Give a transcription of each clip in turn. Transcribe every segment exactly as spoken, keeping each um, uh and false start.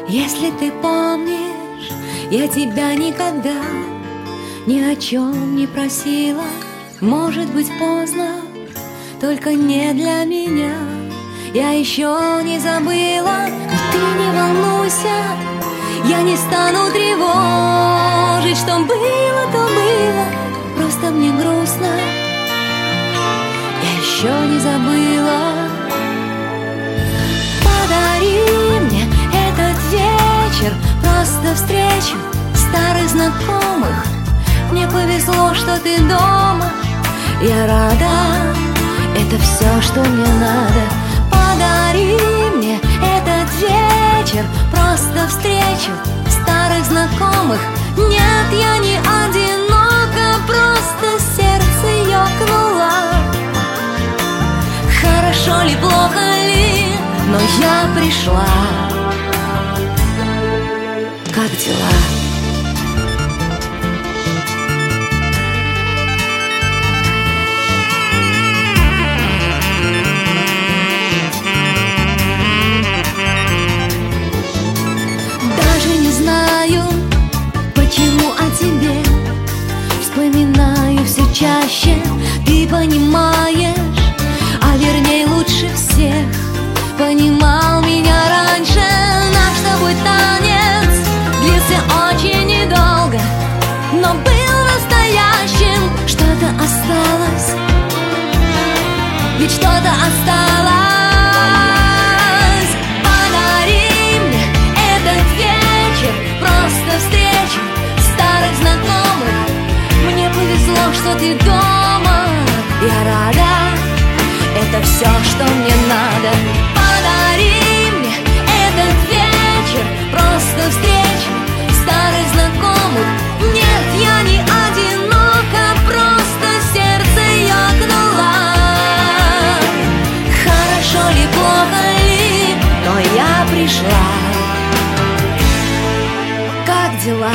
Если ты помнишь, я тебя никогда ни о чем не просила. Может быть, поздно, только не для меня. Я еще не забыла, но ты не волнуйся, я не стану тревожить. Что было, то было, просто мне грустно. Я еще не забыла. Подари мне этот вечер, просто встречу старых знакомых. Мне повезло, что ты дома, я рада, это все, что мне надо. Подари мне этот вечер, просто встречу старых знакомых. Нет, я не одинока, просто сердце ёкнуло. Хорошо ли, плохо ли, но я пришла. Как дела? Не знаю, почему о тебе вспоминаю все чаще. Ты понимаешь, а вернее лучше всех понимал меня раньше. Наш с тобой танец длился очень недолго, но был настоящим. Что-то осталось, ведь что-то осталось. Просто встречу старых знакомых. Мне повезло, что ты дома, я рада, это все, что мне надо. Подари мне этот вечер, просто встречу старых знакомых. Нет, я не одинока, просто сердце ёкнуло. Хорошо ли, плохо ли, но я пришла. Как дела?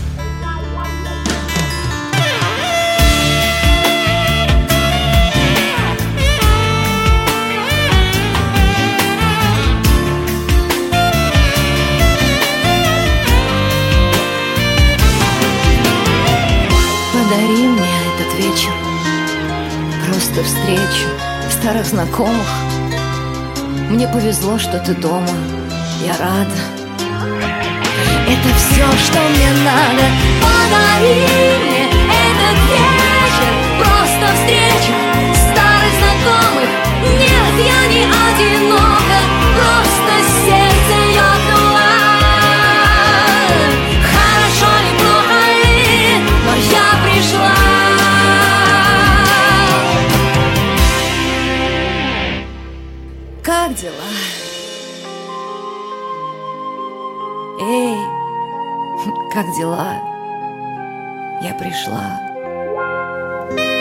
Подари мне этот вечер, просто встречу старых знакомых. Мне повезло, что ты дома, я рада, это все, что мне надо. Подари мне этот вечер, просто встречу старых знакомых. Нет, я не одинока, просто сердце ёкнуло. Хорошо ли, плохо ли, но я пришла. Как дела? Эй, как дела? Я пришла.